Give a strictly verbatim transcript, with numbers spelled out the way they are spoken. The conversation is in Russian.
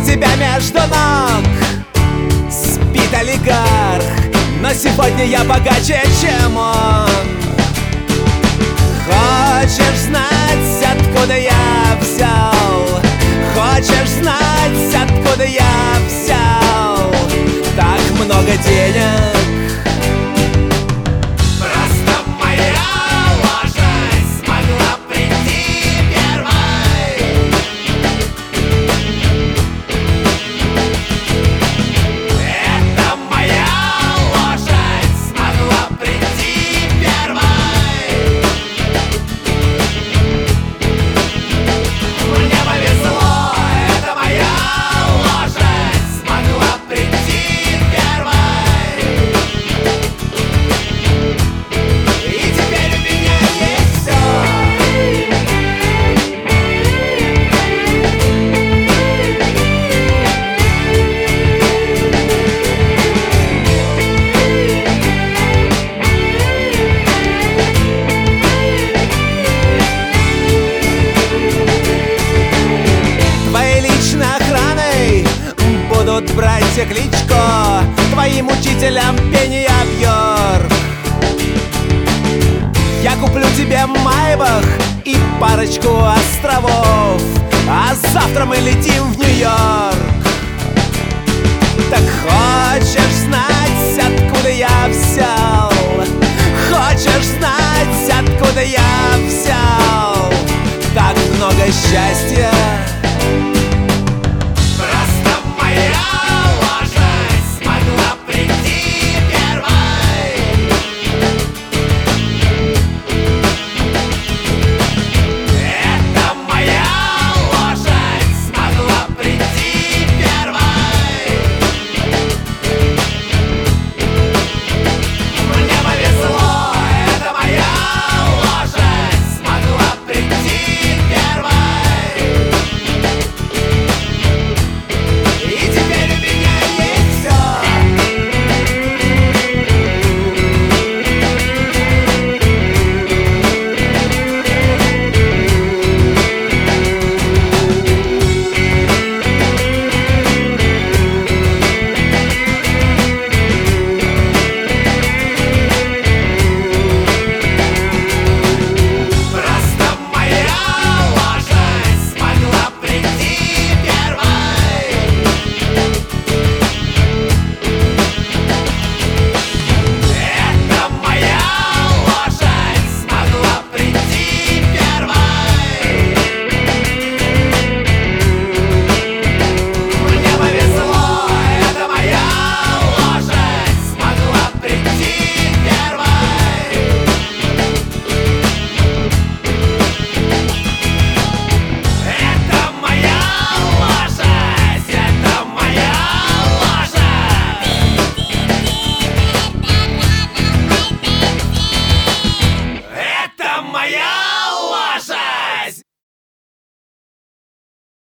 тебя между ног спит олигарх, но сегодня я богаче, чем он. Хочешь знать, откуда я взял? Хочешь знать, откуда я взял так много денег? Братья Кличко, твоим учителям пение Бьорк. Я куплю тебе Майбах и парочку островов, а завтра мы летим в Нью-Йорк. Так хочешь знать, откуда я взял? Хочешь знать, откуда я взял так много счастья?